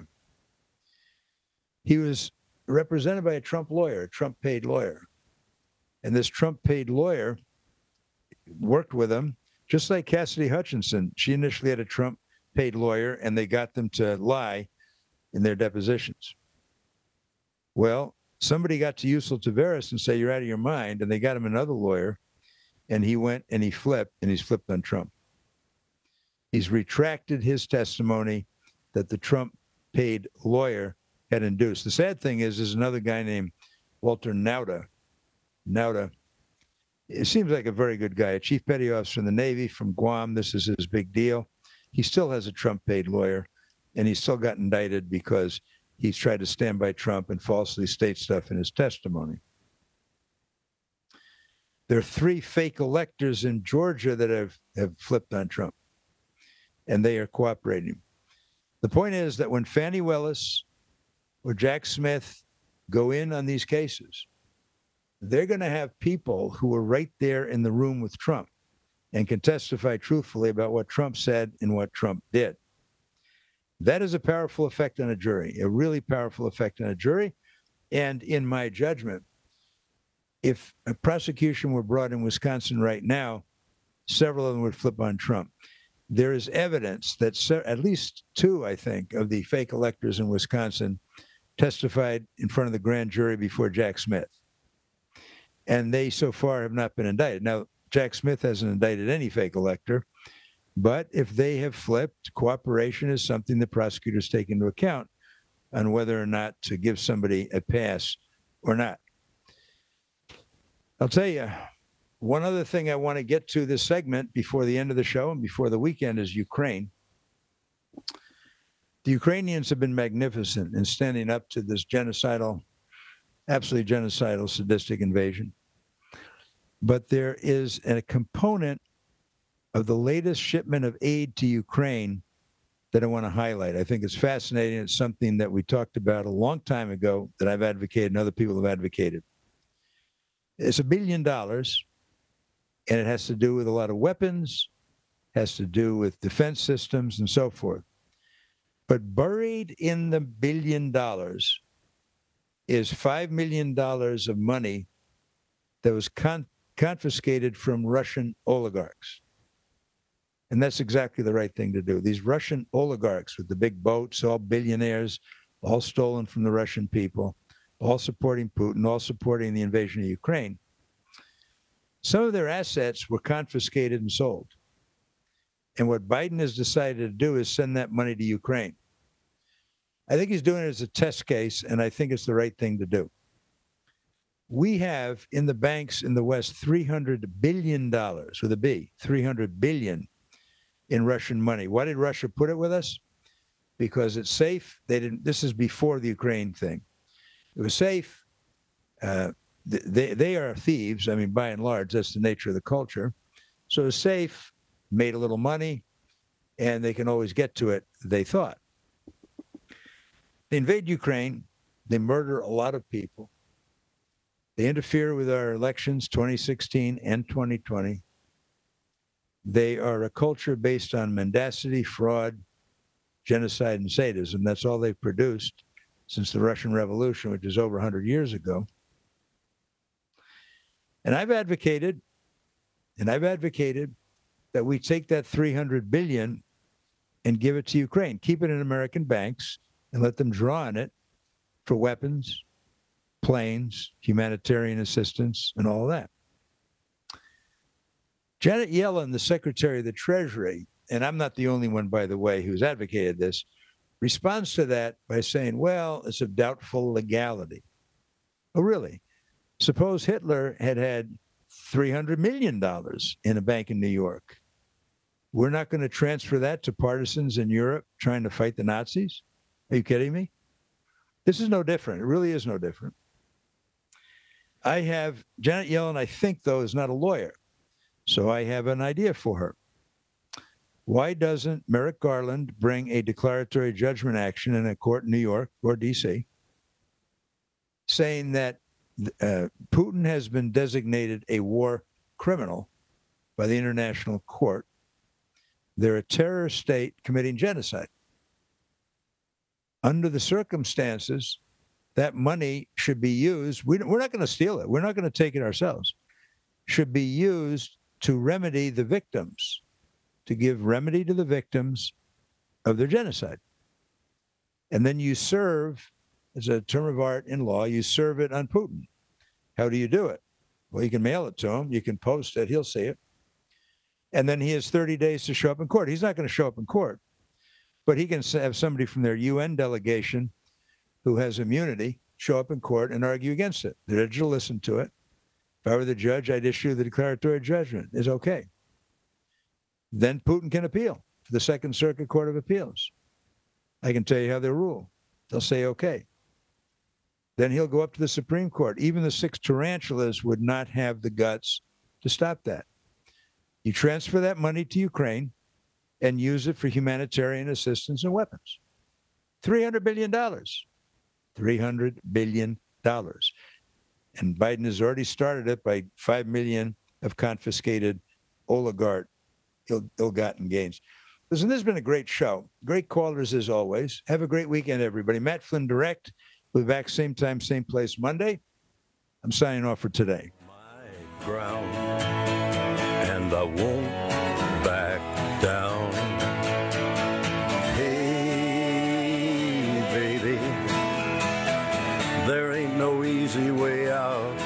He was represented by a Trump lawyer, a Trump-paid lawyer. And this Trump-paid lawyer worked with him, just like Cassidy Hutchinson. She initially had a Trump-paid lawyer, and they got them to lie in their depositions. Well, somebody got to Yusel Taveras and say, you're out of your mind, and they got him another lawyer, and he went and he flipped, and he's flipped on Trump. He's retracted his testimony that the Trump-paid lawyer had induced. The sad thing is, there's another guy named Walter Nauta. Nauta, it seems like a very good guy, a chief petty officer in the Navy from Guam. This is his big deal. He still has a Trump-paid lawyer, and he still got indicted because he's tried to stand by Trump and falsely state stuff in his testimony. There are three fake electors in Georgia that have, have flipped on Trump, and they are cooperating. The point is that when Fani Willis or Jack Smith go in on these cases, they're going to have people who are right there in the room with Trump and can testify truthfully about what Trump said and what Trump did. That is a powerful effect on a jury, a really powerful effect on a jury. And in my judgment, if a prosecution were brought in Wisconsin right now, several of them would flip on Trump. There is evidence that se- at least two, I think, of the fake electors in Wisconsin testified in front of the grand jury before Jack Smith. And they so far have not been indicted. Now, Jack Smith hasn't indicted any fake elector, but if they have flipped, cooperation is something the prosecutors take into account on whether or not to give somebody a pass or not. I'll tell you, one other thing I want to get to this segment before the end of the show and before the weekend is Ukraine. The Ukrainians have been magnificent in standing up to this genocidal, absolutely genocidal, sadistic invasion. But there is a component of the latest shipment of aid to Ukraine that I want to highlight. I think it's fascinating. It's something that we talked about a long time ago that I've advocated and other people have advocated. It's a billion dollars, and it has to do with a lot of weapons, has to do with defense systems and so forth. But buried in the billion dollars is five million dollars of money that was con- confiscated from Russian oligarchs. And that's exactly the right thing to do. These Russian oligarchs with the big boats, all billionaires, all stolen from the Russian people, all supporting Putin, all supporting the invasion of Ukraine. Some of their assets were confiscated and sold. And what Biden has decided to do is send that money to Ukraine. I think he's doing it as a test case, and I think it's the right thing to do. We have in the banks in the West three hundred billion dollars with a B, three hundred billion dollars in Russian money. Why did Russia put it with us? Because it's safe. They didn't. This is before the Ukraine thing. It was safe. Uh, they they are thieves. I mean, by and large, that's the nature of the culture. So it was safe, made a little money, and they can always get to it, they thought. They invade Ukraine. They murder a lot of people. They interfere with our elections, twenty sixteen and twenty twenty. They are a culture based on mendacity, fraud, genocide, and sadism. That's all they've produced since the Russian Revolution, which is over one hundred years ago. And I've advocated, and I've advocated that we take that three hundred billion dollars and give it to Ukraine. Keep it in American banks and let them draw on it for weapons, planes, humanitarian assistance, and all that. Janet Yellen, the Secretary of the Treasury, and I'm not the only one, by the way, who's advocated this, responds to that by saying, well, it's of doubtful legality. Oh, really? Suppose Hitler had had three hundred million dollars in a bank in New York. We're not going to transfer that to partisans in Europe trying to fight the Nazis? Are you kidding me? This is no different. It really is no different. I have, Janet Yellen, I think, though, is not a lawyer. So I have an idea for her. Why doesn't Merrick Garland bring a declaratory judgment action in a court in New York or D C saying that uh, Putin has been designated a war criminal by the International Court? They're a terror state committing genocide. Under the circumstances, that money should be used. We, we're not going to steal it. We're not going to take it ourselves. Should be used to remedy the victims, to give remedy to the victims of their genocide. And then you serve, as a term of art in law, you serve it on Putin. How do you do it? Well, you can mail it to him. You can post it. He'll see it. And then he has thirty days to show up in court. He's not going to show up in court, but he can have somebody from their U N delegation who has immunity show up in court and argue against it. The judge will listen to it. If I were the judge, I'd issue the declaratory judgment. It's okay. Then Putin can appeal to the Second Circuit Court of Appeals. I can tell you how they'll rule. They'll say, okay. Then he'll go up to the Supreme Court. Even the six tarantulas would not have the guts to stop that. You transfer that money to Ukraine and use it for humanitarian assistance and weapons. three hundred billion dollars. three hundred billion dollars. And Biden has already started it by five million dollars of confiscated oligarch ill- ill-gotten gains. Listen, this has been a great show. Great callers as always. Have a great weekend, everybody. Matt Flynn Direct. We'll be back same time, same place Monday. I'm signing off for today. My ground, and I won't back down. Hey, baby, there ain't no easy way out.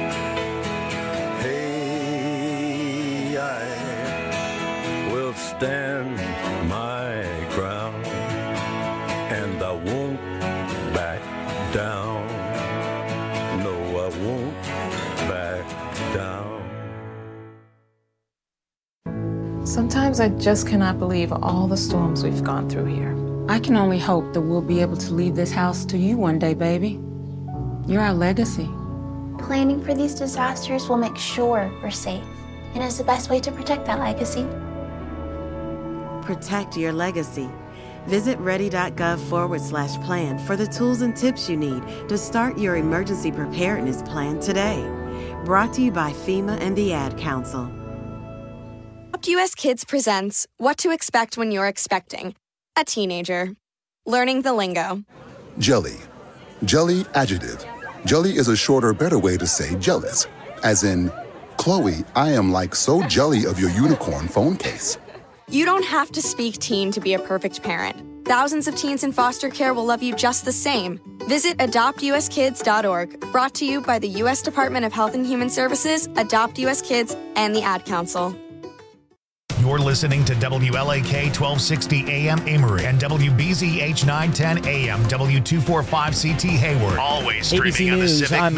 Hey, I will stand my ground, and I won't back down. No, I won't back down. Sometimes I just cannot believe all the storms we've gone through here. I can only hope that we'll be able to leave this house to you one day, baby. You're our legacy. Planning for these disasters will make sure we're safe, and is the best way to protect that legacy. Protect your legacy. Visit ready.gov forward slash plan for the tools and tips you need to start your emergency preparedness plan today. Brought to you by FEMA and the Ad Council. U S Kids presents What to Expect When You're Expecting a Teenager. Learning the lingo. Jelly. Jelly adjective. Jelly is a shorter, better way to say jealous. As in, Chloe, I am like so jelly of your unicorn phone case. You don't have to speak teen to be a perfect parent. Thousands of teens in foster care will love you just the same. Visit adopt u s kids dot org, brought to you by the U S Department of Health and Human Services, Adopt U S Kids, and the Ad Council. You're listening to W L A K twelve sixty A M Amory and W B Z H nine ten A M W two forty-five C T Hayward. Always streaming on the Civic